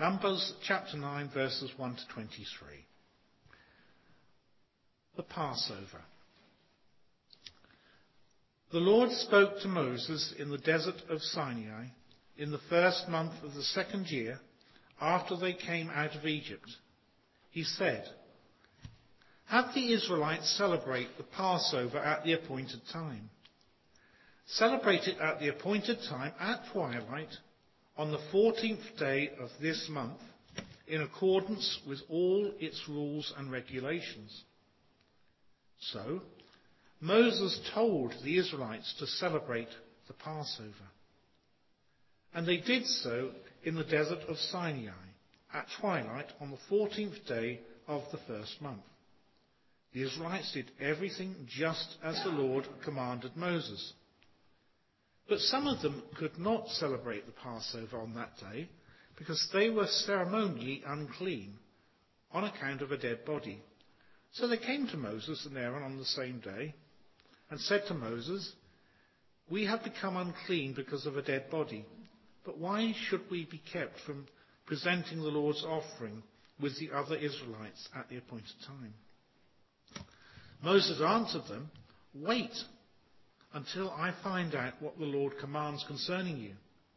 Numbers chapter 9, verses 1 to 23. The Passover. The Lord spoke to Moses in the desert of Sinai in the first month of the second year after they came out of Egypt. He said, "Have the Israelites celebrate the Passover at the appointed time. Celebrate it at the appointed time at twilight on the 14th day of this month in accordance with all its rules and regulations." So Moses told the Israelites to celebrate the Passover. And they did so in the desert of Sinai at twilight on the 14th day of the first month. The Israelites did everything just as the Lord commanded Moses. But some of them could not celebrate the Passover on that day because they were ceremonially unclean on account of a dead body. So they came to Moses and Aaron on the same day and said to Moses, "We have become unclean because of a dead body, but why should we be kept from presenting the Lord's offering with the other Israelites at the appointed time?" Moses answered them, "Wait until I find out what the Lord commands concerning you."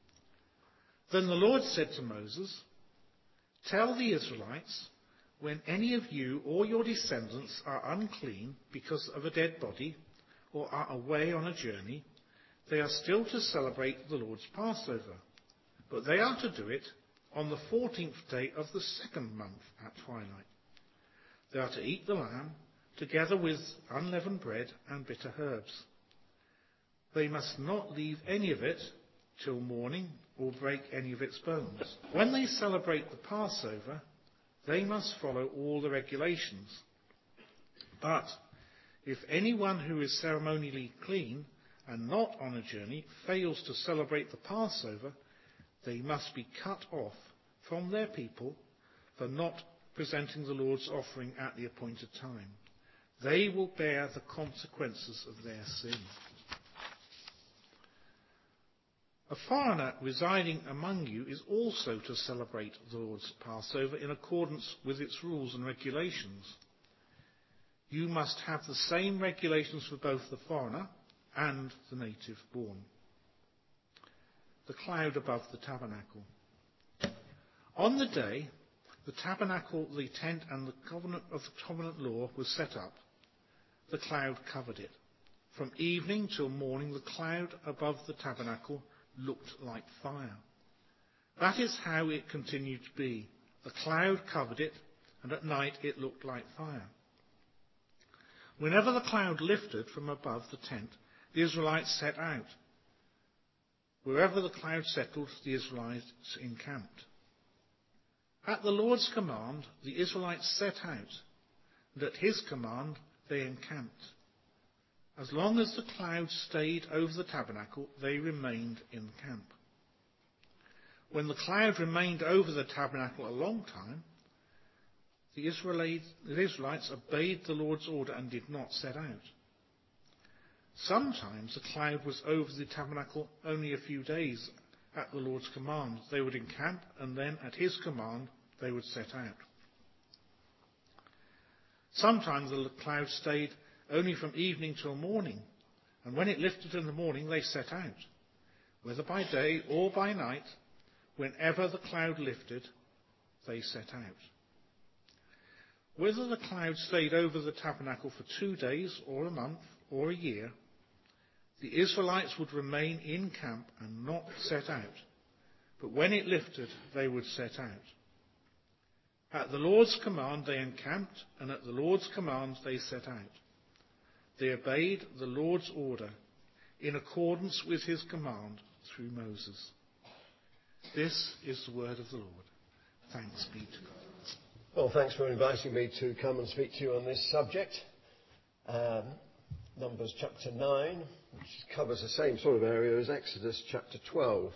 Then the Lord said to Moses, "Tell the Israelites, when any of you or your descendants are unclean because of a dead body or are away on a journey, they are still to celebrate the Lord's Passover, but they are to do it on the 14th day of the second month at twilight. They are to eat the lamb together with unleavened bread and bitter herbs. They must not leave any of it till morning or break any of its bones. When they celebrate the Passover, they must follow all the regulations. But if anyone who is ceremonially clean and not on a journey fails to celebrate the Passover, they must be cut off from their people for not presenting the Lord's offering at the appointed time. They will bear the consequences of their sin." A foreigner residing among you is also to celebrate the Lord's Passover in accordance with its rules and regulations. You must have the same regulations for both the foreigner and the native born. The cloud above the tabernacle. On the day the tabernacle, the tent, and the covenant law was set up, the cloud covered it. From evening till morning, the cloud above the tabernacle looked like fire. That is how it continued to be. The cloud covered it, and at night it looked like fire. Whenever the cloud lifted from above the tent, the Israelites set out. Wherever the cloud settled, the Israelites encamped. At the Lord's command, the Israelites set out, and at his command they encamped. As long as the cloud stayed over the tabernacle, they remained in camp. When the cloud remained over the tabernacle a long time, the Israelites obeyed the Lord's order and did not set out. Sometimes the cloud was over the tabernacle only a few days. At the Lord's command, they would encamp, and then at his command, they would set out. Sometimes the cloud stayed only from evening till morning, and when it lifted in the morning, they set out. Whether by day or by night, whenever the cloud lifted, they set out. Whether the cloud stayed over the tabernacle for 2 days or a month or a year, the Israelites would remain in camp and not set out. But when it lifted, they would set out. At the Lord's command, they encamped, and at the Lord's command, they set out. They obeyed the Lord's order in accordance with his command through Moses. This is the word of the Lord. Thanks be to God. Well, thanks for inviting me to come and speak to you on this subject. Numbers chapter 9, which covers the same sort of area as Exodus chapter 12.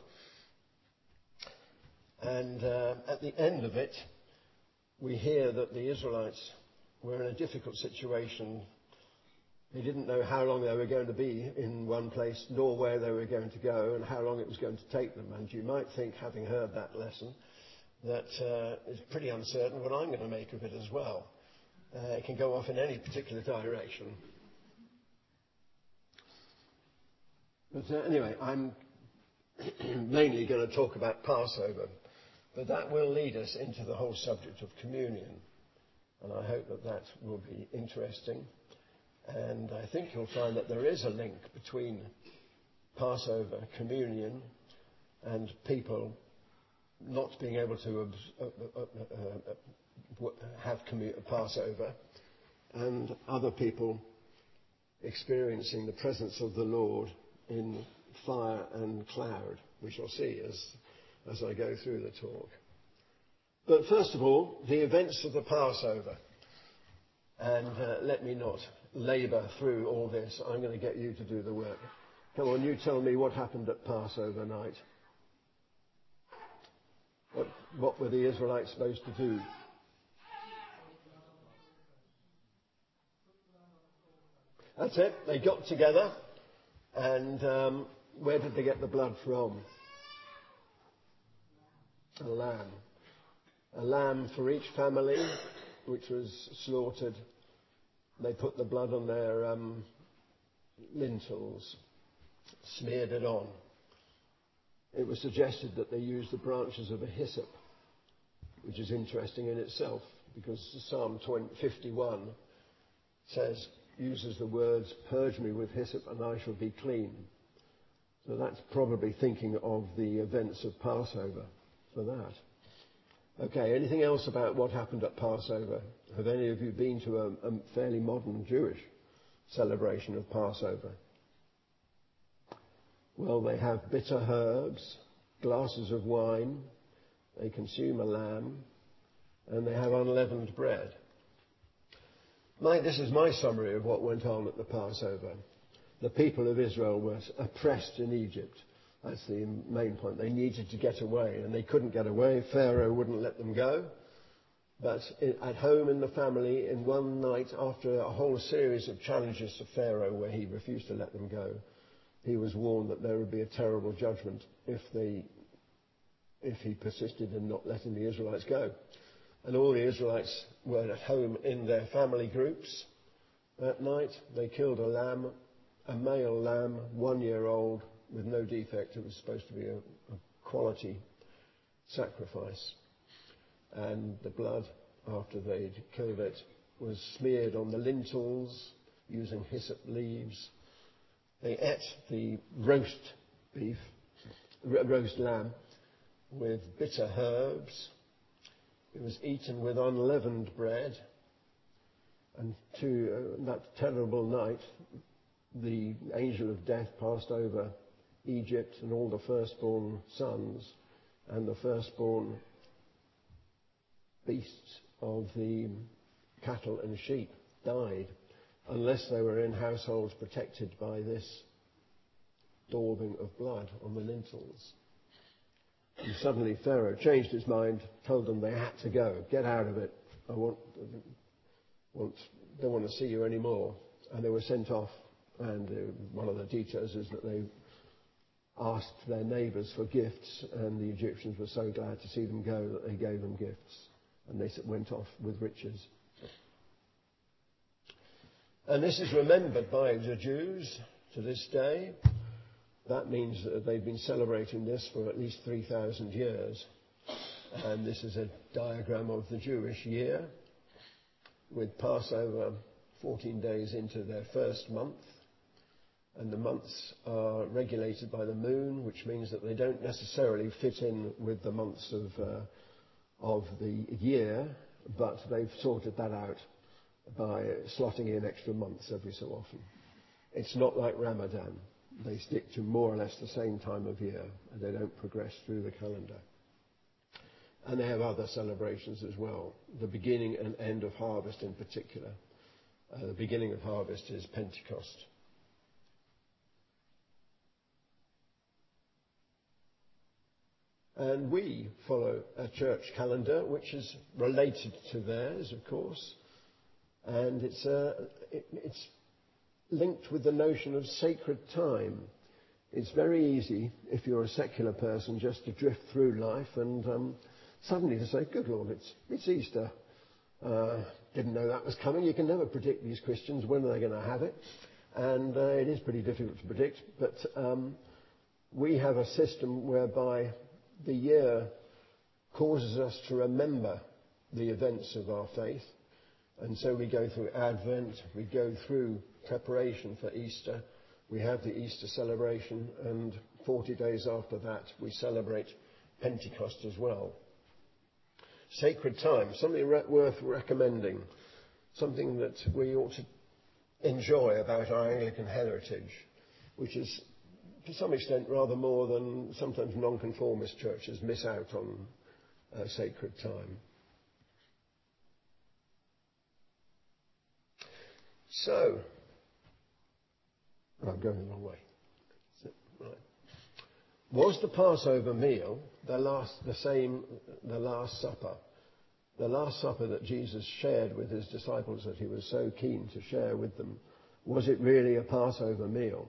And at the end of it, we hear that the Israelites were in a difficult situation. They didn't know how long they were going to be in one place, nor where they were going to go, and how long it was going to take them. And you might think, having heard that lesson, that is pretty uncertain what I'm going to make of it as well. It can go off in any particular direction. But anyway, I'm mainly going to talk about Passover, but that will lead us into the whole subject of communion, and I hope that that will be interesting. And I think you'll find that there is a link between Passover, communion, and people not being able to have Passover, and other people experiencing the presence of the Lord in fire and cloud. We shall see as I go through the talk. But first of all, the events of the Passover. And let me not labour through all this. I'm going to get you to do the work. Come on, you tell me what happened at Passover night. What were the Israelites supposed to do? That's it. They got together. And where did they get the blood from? A lamb. A lamb for each family, which was slaughtered. They put the blood on their lintels, smeared it on. It was suggested that they used the branches of a hyssop, which is interesting in itself, because Psalm 51 uses the words, "Purge me with hyssop and I shall be clean." So that's probably thinking of the events of Passover for that. Okay, anything else about what happened at Passover? Have any of you been to a fairly modern Jewish celebration of Passover? Well, they have bitter herbs, glasses of wine, they consume a lamb, and they have unleavened bread. This is my summary of what went on at the Passover. The people of Israel were oppressed in Egypt. That's the main point. They needed to get away, and they couldn't get away. Pharaoh wouldn't let them go. But at home in the family, in one night, after a whole series of challenges to Pharaoh where he refused to let them go, he was warned that there would be a terrible judgment if he persisted in not letting the Israelites go. And all the Israelites were at home in their family groups. That night, they killed a lamb, a male lamb, 1 year old, with no defect. It was supposed to be a quality sacrifice. And the blood, after they'd killed it, was smeared on the lintels using hyssop leaves. They ate the roast lamb with bitter herbs. It was eaten with unleavened bread. And that terrible night, the angel of death passed over Egypt, and all the firstborn sons and the firstborn beasts of the cattle and sheep died, unless they were in households protected by this daubing of blood on the lintels. And suddenly Pharaoh changed his mind, told them they had to go. Get out of it. I don't want to see you anymore. And they were sent off. And one of the details is that they asked their neighbours for gifts, and the Egyptians were so glad to see them go that they gave them gifts. And they went off with riches. And this is remembered by the Jews to this day. That means that they've been celebrating this for at least 3,000 years. And this is a diagram of the Jewish year, with Passover 14 days into their first month. And the months are regulated by the moon, which means that they don't necessarily fit in with the months of the year, but they've sorted that out by slotting in extra months every so often. It's not like Ramadan. They stick to more or less the same time of year, and they don't progress through the calendar. And they have other celebrations as well, the beginning and end of harvest in particular. The beginning of harvest is Pentecost. And we follow a church calendar which is related to theirs, of course. And it's linked with the notion of sacred time. It's very easy, if you're a secular person, just to drift through life and suddenly to say, good Lord, it's Easter. Didn't know that was coming. You can never predict these Christians, when are they going to have it? And it is pretty difficult to predict. But we have a system whereby the year causes us to remember the events of our faith. And so we go through Advent, we go through preparation for Easter, we have the Easter celebration, and 40 days after that we celebrate Pentecost as well. Sacred time, something worth recommending, something that we ought to enjoy about our Anglican heritage, which is to some extent rather more than sometimes nonconformist churches miss out on sacred time. So, I'm going the wrong way. Right. Was the Passover meal the Last Supper? The Last Supper that Jesus shared with his disciples, that he was so keen to share with them, was it really a Passover meal?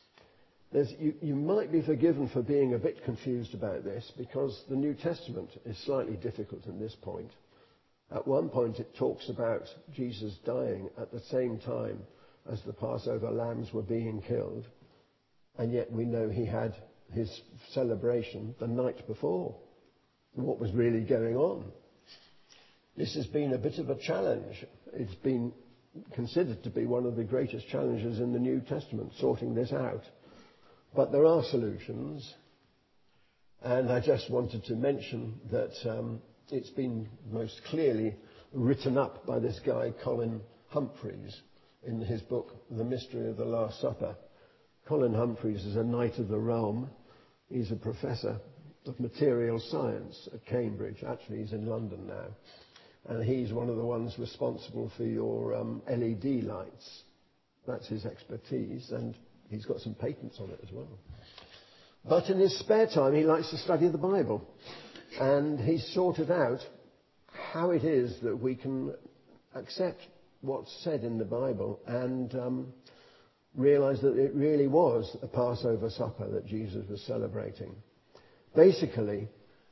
You might be forgiven for being a bit confused about this, because the New Testament is slightly difficult at this point. At one point it talks about Jesus dying at the same time as the Passover lambs were being killed, and yet we know he had his celebration the night before. What was really going on? This has been a bit of a challenge. It's been considered to be one of the greatest challenges in the New Testament, sorting this out. But there are solutions, and I just wanted to mention that it's been most clearly written up by this guy Colin Humphreys in his book The Mystery of the Last Supper. Colin Humphreys is a Knight of the Realm. He's a professor of material science at Cambridge. Actually, he's in London now. And he's one of the ones responsible for your LED lights. That's his expertise, and he's got some patents on it as well. But in his spare time, he likes to study the Bible. And he's sorted out how it is that we can accept what's said in the Bible and realize that it really was a Passover supper that Jesus was celebrating. Basically,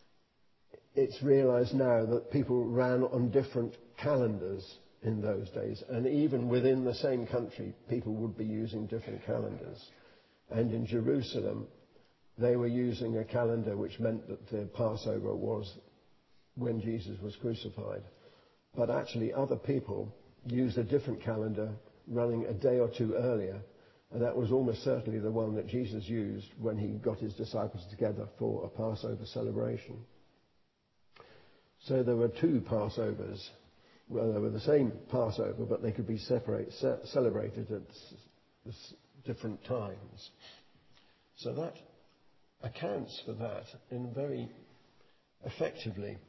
it's realized now that people ran on different calendars in those days, and even within the same country, people would be using different calendars. And in Jerusalem, they were using a calendar which meant that the Passover was when Jesus was crucified. But actually other people used a different calendar running a day or two earlier, and that was almost certainly the one that Jesus used when he got his disciples together for a Passover celebration. So there were two Passovers. Well, they were the same Passover, but they could be celebrated at different times. So that accounts for that in very effectively.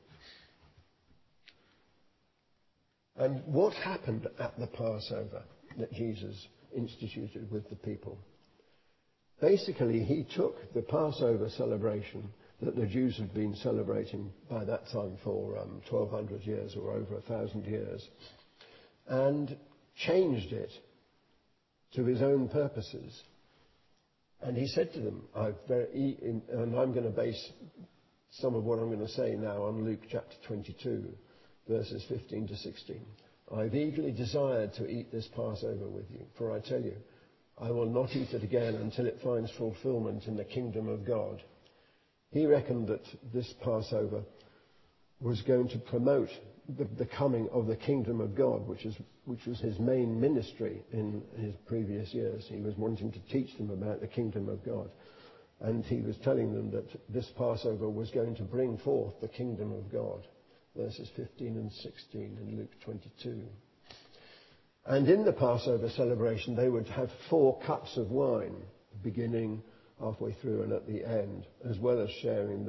And what happened at the Passover that Jesus instituted with the people? Basically, he took the Passover celebration that the Jews had been celebrating by that time for 1,200 years or over 1,000 years, and changed it to his own purposes. And he said to them, and I'm going to base some of what I'm going to say now on Luke chapter 22, verses 15 to 16. I've eagerly desired to eat this Passover with you, for I tell you, I will not eat it again until it finds fulfillment in the kingdom of God. He reckoned that this Passover was going to promote the coming of the kingdom of God, which was his main ministry in his previous years. He was wanting to teach them about the kingdom of God. And he was telling them that this Passover was going to bring forth the kingdom of God. Verses 15 and 16 in Luke 22. And in the Passover celebration, they would have 4 cups of wine, beginning halfway through and at the end, as well as sharing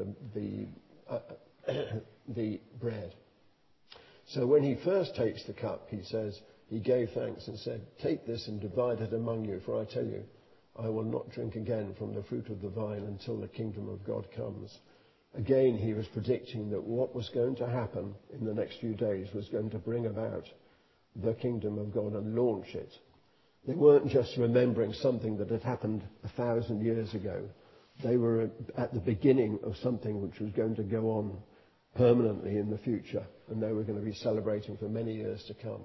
the bread. So when he first takes the cup, he says, he gave thanks and said, take this and divide it among you, for I tell you, I will not drink again from the fruit of the vine until the kingdom of God comes. Again, he was predicting that what was going to happen in the next few days was going to bring about the kingdom of God and launch it. They weren't just remembering something that had happened 1,000 years ago. They were at the beginning of something which was going to go on permanently in the future, and they were going to be celebrating for many years to come.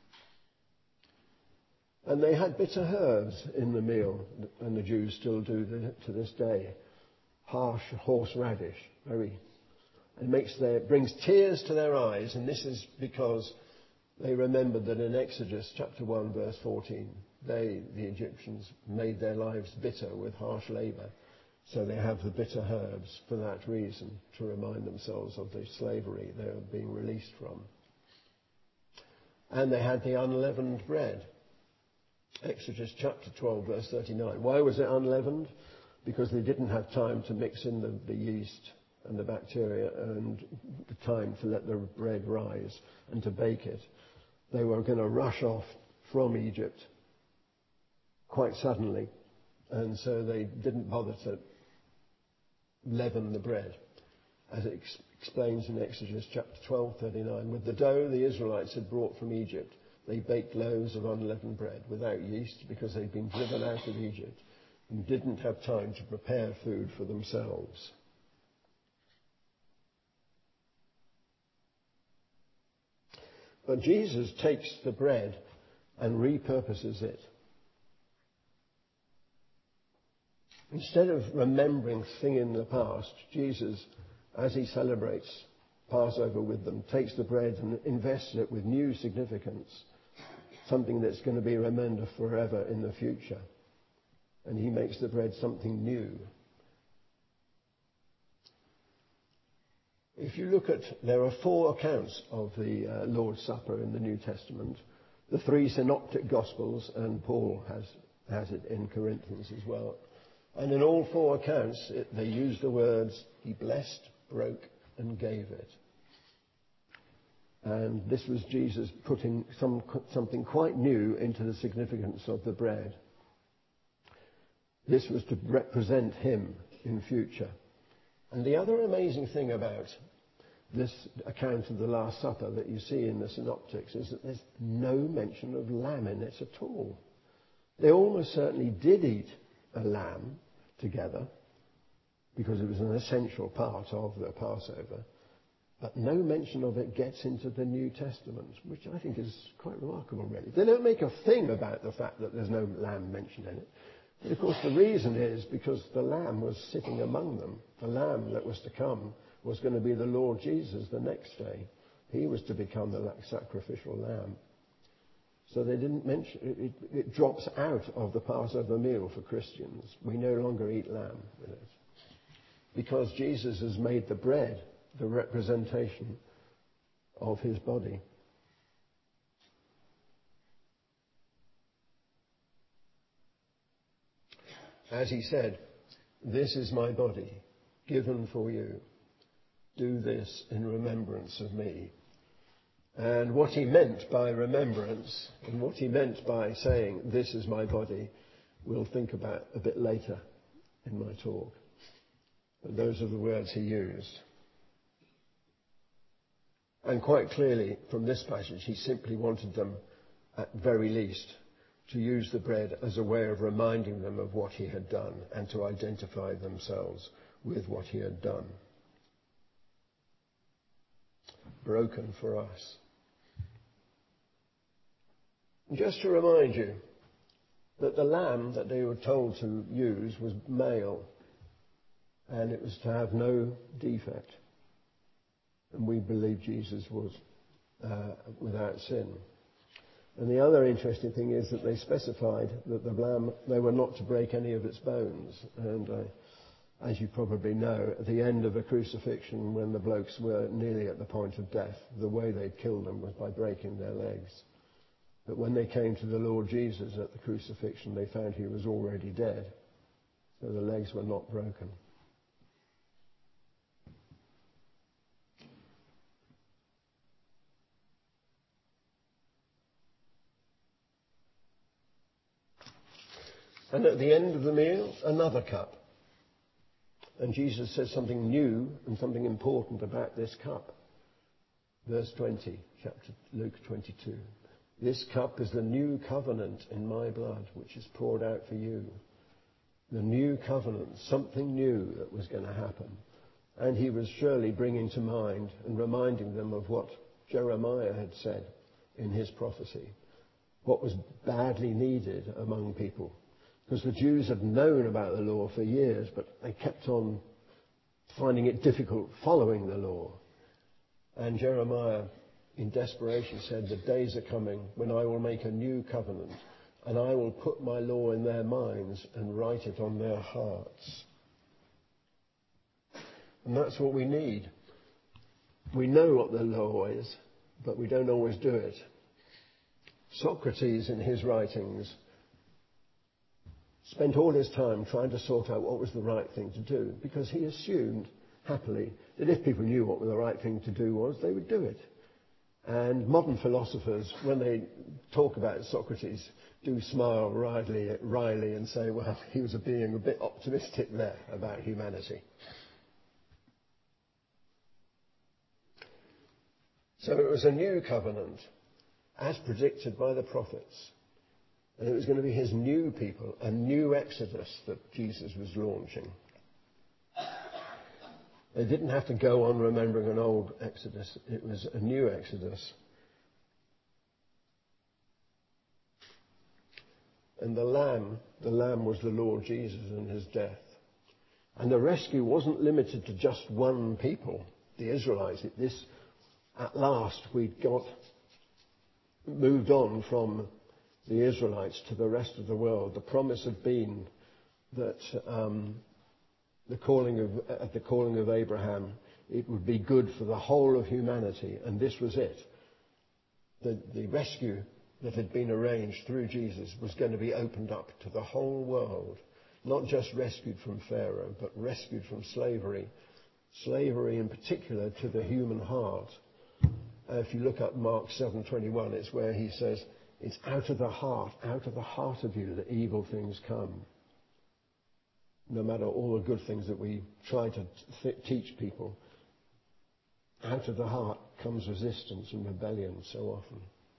And they had bitter herbs in the meal, and the Jews still do to this day. Harsh horseradish, it brings tears to their eyes, and this is because they remembered that in Exodus chapter 1 verse 14, the Egyptians, made their lives bitter with harsh labour. So they have the bitter herbs for that reason, to remind themselves of the slavery they were being released from. And they had the unleavened bread. Exodus chapter 12 verse 39. Why was it unleavened? Because they didn't have time to mix in the yeast and the bacteria and the time to let the bread rise and to bake it. They were going to rush off from Egypt quite suddenly, and so they didn't bother to leaven the bread. As it explains in Exodus chapter 12:39, with the dough the Israelites had brought from Egypt, they baked loaves of unleavened bread without yeast, because they'd been driven out of Egypt and didn't have time to prepare food for themselves. But Jesus takes the bread and repurposes it. Instead of remembering things in the past, Jesus, as he celebrates Passover with them, takes the bread and invests it with new significance, something that's going to be remembered forever in the future. And he makes the bread something new. If you look at, there are 4 accounts of the Lord's Supper in the New Testament. The 3 synoptic Gospels, and Paul has it in Corinthians as well. And in all 4 accounts, they use the words, he blessed, broke, and gave it. And this was Jesus putting something quite new into the significance of the bread. This was to represent him in future. And the other amazing thing about this account of the Last Supper that you see in the synoptics is that there's no mention of lamb in it at all. They almost certainly did eat a lamb together, because it was an essential part of the Passover. But no mention of it gets into the New Testament, which I think is quite remarkable, really. They don't make a thing about the fact that there's no lamb mentioned in it. But of course the reason is because the lamb was sitting among them. The lamb that was to come was going to be the Lord Jesus the next day. He was to become the sacrificial lamb. So they didn't mention it. It drops out of the Passover meal for Christians. We no longer eat lamb with it, because Jesus has made the bread the representation of his body. As he said, this is my body given for you. Do this in remembrance of me. And what he meant by remembrance, and what he meant by saying, this is my body, we'll think about a bit later in my talk. But those are the words he used. And quite clearly, from this passage, he simply wanted them, at very least, to use the bread as a way of reminding them of what he had done, and to identify themselves with what he had done. Broken for us. Just to remind you that the lamb that they were told to use was male, and it was to have no defect. And we believe Jesus was without sin. And the other interesting thing is that they specified that the lamb, they were not to break any of its bones. And as you probably know, at the end of a crucifixion, when the blokes were nearly at the point of death, the way they'd killed them was by breaking their legs. But when they came to the Lord Jesus at the crucifixion, they found he was already dead. So the legs were not broken. And at the end of the meal, another cup. And Jesus says something new and something important about this cup. Verse 20, chapter Luke 22. This cup is the new covenant in my blood, which is poured out for you. The new covenant, something new that was going to happen. And he was surely bringing to mind and reminding them of what Jeremiah had said in his prophecy, what was badly needed among people. Because the Jews had known about the law for years, but they kept on finding it difficult following the law. And Jeremiah, in desperation, said, "The days are coming when I will make a new covenant, and I will put my law in their minds and write it on their hearts." And that's what we need. We know what the law is, but we don't always do it. Socrates, in his writings, spent all his time trying to sort out what was the right thing to do, because he assumed, happily, that if people knew what the right thing to do was, they would do it. And modern philosophers, when they talk about Socrates, do smile wryly and say, well, he was being a bit optimistic there about humanity. So it was a new covenant, as predicted by the prophets. And it was going to be his new people, a new exodus that Jesus was launching. They didn't have to go on remembering an old exodus. It was a new exodus. And the Lamb was the Lord Jesus and his death. And the rescue wasn't limited to just one people, the Israelites. At last, we'd moved on from the Israelites to the rest of the world. The promise had been that at the calling of Abraham, it would be good for the whole of humanity, and this was it. The rescue that had been arranged through Jesus was going to be opened up to the whole world, not just rescued from Pharaoh, but rescued from slavery in particular to the human heart. If you look at Mark 7:21, it's where he says, it's out of the heart of you that evil things come. No matter all the good things that we try to teach people, out of the heart comes resistance and rebellion so often.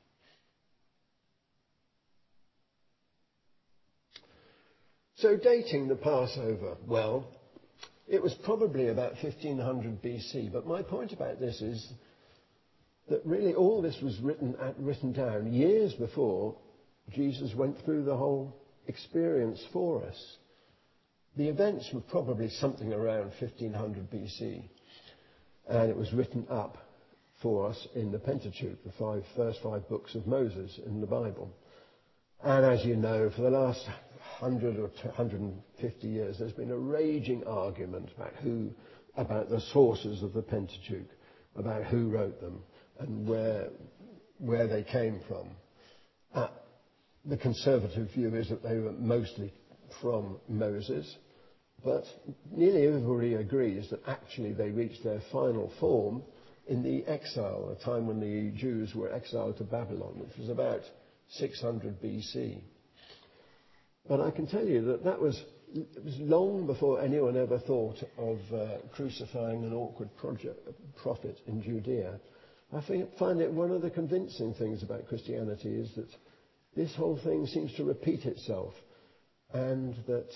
So dating the Passover, well, it was probably about 1500 BC, but my point about this is that really all this was written down years before Jesus went through the whole experience for us. The events were probably something around 1500 BC, and it was written up for us in the Pentateuch, the first five books of Moses in the Bible. And as you know, for the last 100 or 150 years, there's been a raging argument about the sources of the Pentateuch, about who wrote them and where they came from. The conservative view is that they were mostly from Moses, but nearly everybody agrees that actually they reached their final form in the exile, a time when the Jews were exiled to Babylon, which was about 600 BC. But I can tell you that it was long before anyone ever thought of crucifying an awkward prophet in Judea. I find it one of the convincing things about Christianity is that this whole thing seems to repeat itself, and that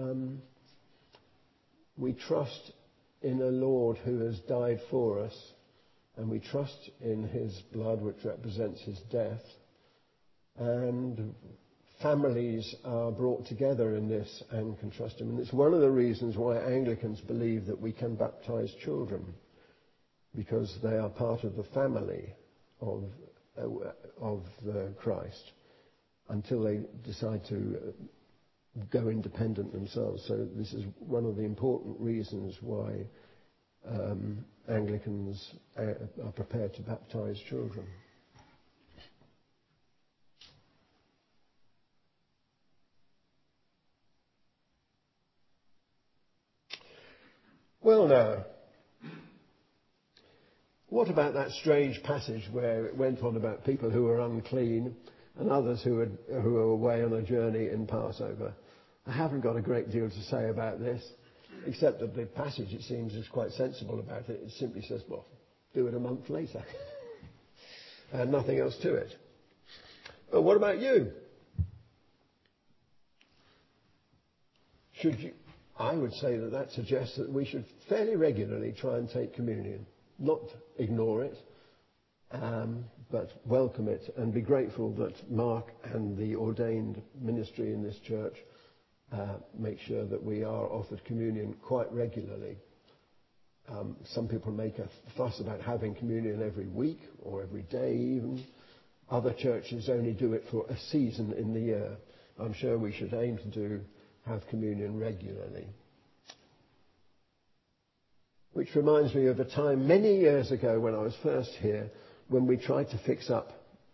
we trust in a Lord who has died for us, and we trust in his blood, which represents his death, and families are brought together in this and can trust him. And it's one of the reasons why Anglicans believe that we can baptize children, because they are part of the family of Christ until they decide to go independent themselves. So this is one of the important reasons why Anglicans are prepared to baptize children. Well, now, what about that strange passage where it went on about people who were unclean and others who were away on a journey in Passover? I haven't got a great deal to say about this, except that the passage, it seems, is quite sensible about it. It simply says, well, do it a month later. And nothing else to it. But what about you? I would say that suggests that we should fairly regularly try and take communion, not ignore it, but welcome it and be grateful that Mark and the ordained ministry in this church make sure that we are offered communion quite regularly. Some people make a fuss about having communion every week or every day even. Other churches only do it for a season in the year. I'm sure we should aim to have communion regularly. Which reminds me of a time many years ago when I was first here, when we tried to fix up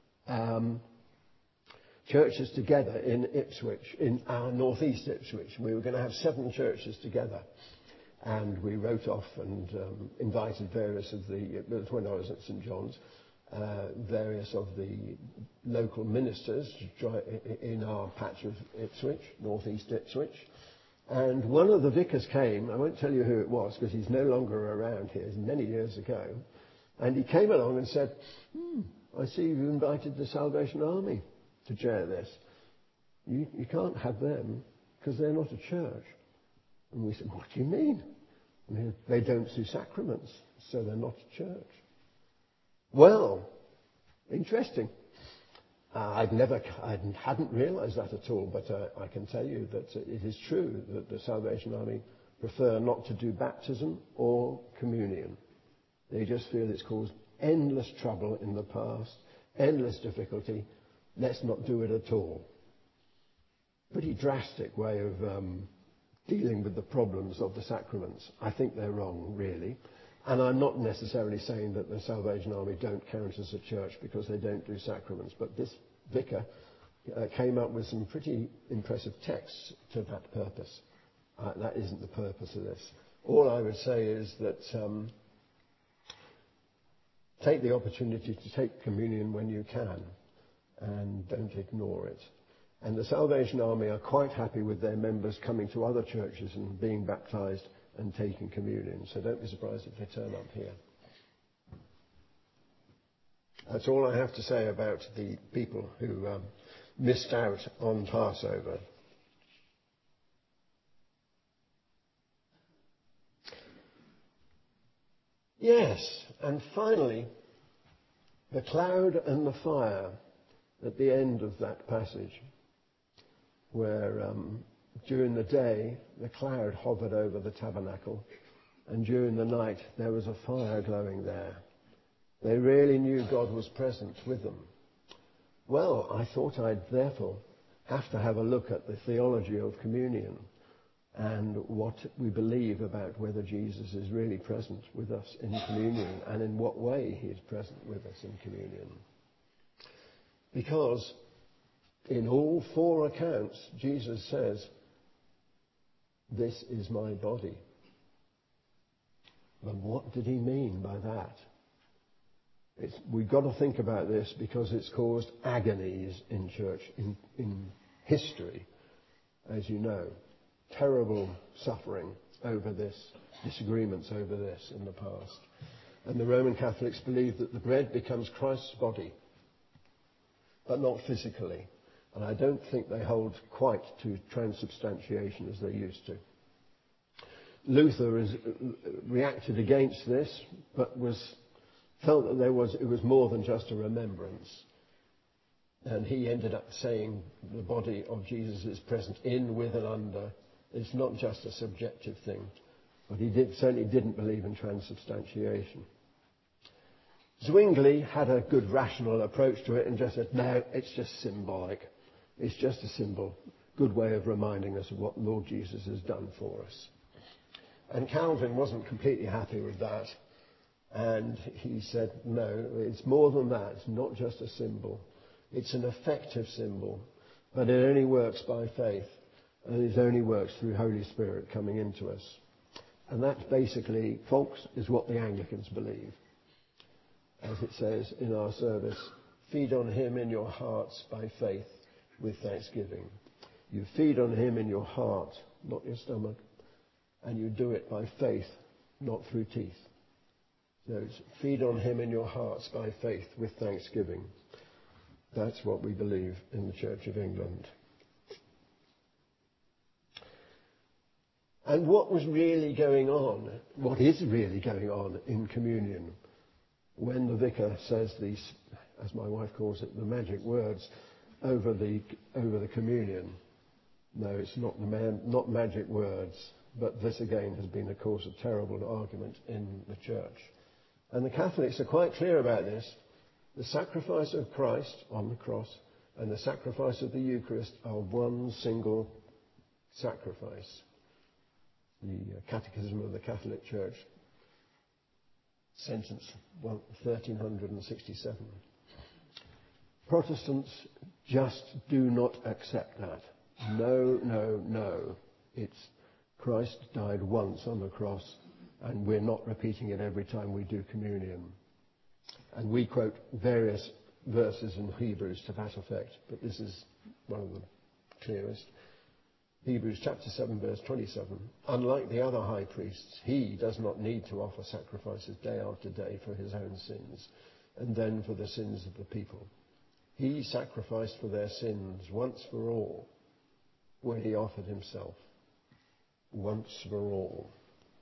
churches together in Ipswich, in our northeast Ipswich. We were going to have 7 churches together. And we wrote off and invited various of it was when I was at St John's, various of the local ministers in our patch of Ipswich, northeast Ipswich. And one of the vicars came, I won't tell you who it was because he's no longer around here, it's many years ago. And he came along and said, I see you've invited the Salvation Army to chair this. You can't have them because they're not a church. And we said, what do you mean? They don't do sacraments, so they're not a church. Well, interesting. I hadn't realised that at all, but I can tell you that it is true that the Salvation Army prefer not to do baptism or communion. They just feel it's caused endless trouble in the past, endless difficulty. Let's not do it at all. Pretty drastic way of dealing with the problems of the sacraments. I think they're wrong, really. And I'm not necessarily saying that the Salvation Army don't count as a church because they don't do sacraments. But this vicar came up with some pretty impressive texts to that purpose. That isn't the purpose of this. All I would say is that take the opportunity to take communion when you can and don't ignore it. And the Salvation Army are quite happy with their members coming to other churches and being baptized and taking communion. So don't be surprised if they turn up here. That's all I have to say about the people who missed out on Passover. Yes, and finally, the cloud and the fire at the end of that passage, where during the day the cloud hovered over the tabernacle, and during the night there was a fire glowing there. They really knew God was present with them. Well, I thought I'd therefore have to have a look at the theology of communion and what we believe about whether Jesus is really present with us in communion and in what way he is present with us in communion. Because in all 4 accounts, Jesus says, "This is my body." But what did he mean by that? We've got to think about this because it's caused agonies in church, in history, as you know. Terrible suffering over this, disagreements over this in the past. And the Roman Catholics believe that the bread becomes Christ's body, but not physically. And I don't think they hold quite to transubstantiation as they used to. Luther has reacted against this, but felt that it was more than just a remembrance. And he ended up saying the body of Jesus is present in, with and under. It's not just a subjective thing. But he certainly didn't believe in transubstantiation. Zwingli had a good rational approach to it and just said, no, it's just symbolic. It's just a symbol. Good way of reminding us of what Lord Jesus has done for us. And Calvin wasn't completely happy with that. And he said, no, it's more than that. It's not just a symbol. It's an effective symbol. But it only works by faith. And it only works through Holy Spirit coming into us. And that basically, folks, is what the Anglicans believe. As it says in our service, feed on him in your hearts by faith with thanksgiving. You feed on him in your heart, not your stomach. And you do it by faith, not through teeth. So it's feed on him in your hearts by faith with thanksgiving. That's what we believe in the Church of England. And what was really going on, what is really going on in communion, when the vicar says these, as my wife calls it, the magic words over the communion. No, it's not magic words, but this again has been a cause of terrible argument in the church. And the Catholics are quite clear about this. The sacrifice of Christ on the cross and the sacrifice of the Eucharist are one single sacrifice. The Catechism of the Catholic Church, sentence 1367. Protestants just do not accept that. No, no, no. It's Christ died once on the cross, and we're not repeating it every time we do communion. And we quote various verses in Hebrews to that effect, but this is one of the clearest. Hebrews chapter 7 verse 27. Unlike the other high priests, he does not need to offer sacrifices day after day for his own sins and then for the sins of the people. He sacrificed for their sins once for all when he offered himself once for all.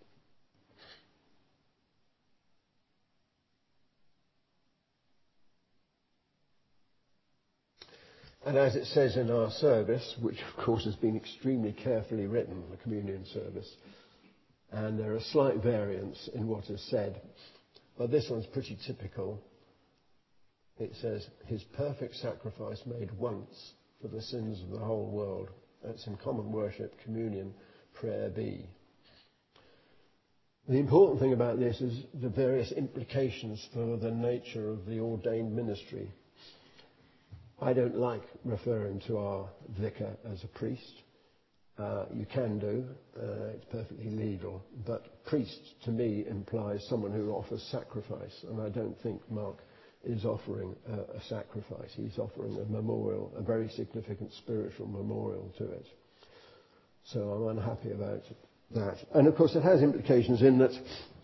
And as it says in our service, which of course has been extremely carefully written, the communion service, and there are slight variants in what is said, but this one's pretty typical. It says, his perfect sacrifice made once for the sins of the whole world. That's in Common Worship, Communion, Prayer B. The important thing about this is the various implications for the nature of the ordained ministry. I don't like referring to our vicar as a priest. You can do. It's perfectly legal. But priest, to me, implies someone who offers sacrifice. And I don't think Mark is offering a sacrifice. He's offering a memorial, a very significant spiritual memorial to it. So I'm unhappy about that. And of course it has implications in that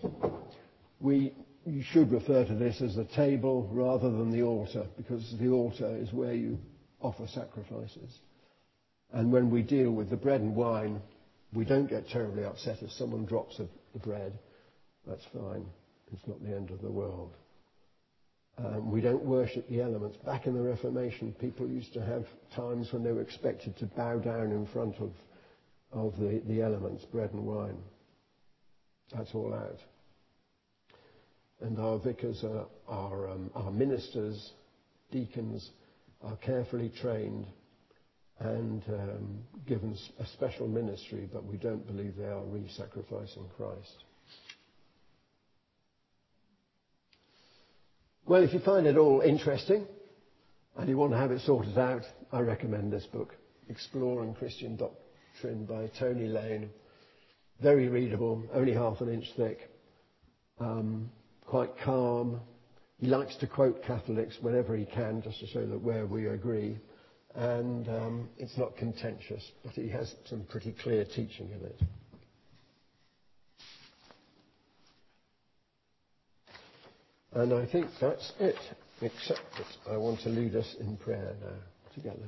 you should refer to this as the table rather than the altar, because the altar is where you offer sacrifices. And when we deal with the bread and wine, we don't get terribly upset if someone drops the bread. That's fine. It's not the end of the world. We don't worship the elements. Back in the Reformation, people used to have times when they were expected to bow down in front of the elements, bread and wine. That's all out. And our vicars, our ministers, deacons, are carefully trained and given a special ministry, but we don't believe they are re-sacrificing Christ. Well, if you find it all interesting and you want to have it sorted out, I recommend this book, Exploring Christian Doctrine by Tony Lane. Very readable, only half an inch thick, quite calm. He likes to quote Catholics whenever he can, just to show that where we agree. And it's not contentious, but he has some pretty clear teaching in it. And I think that's it, except that I want to lead us in prayer now, together.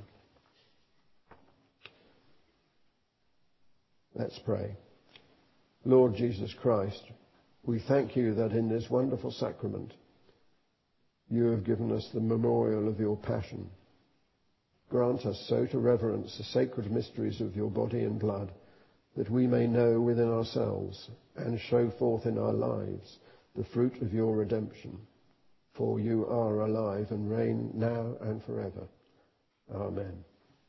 Let's pray. Lord Jesus Christ, we thank you that in this wonderful sacrament you have given us the memorial of your passion. Grant us so to reverence the sacred mysteries of your body and blood that we may know within ourselves and show forth in our lives the fruit of your redemption. For you are alive and reign now and forever. Amen.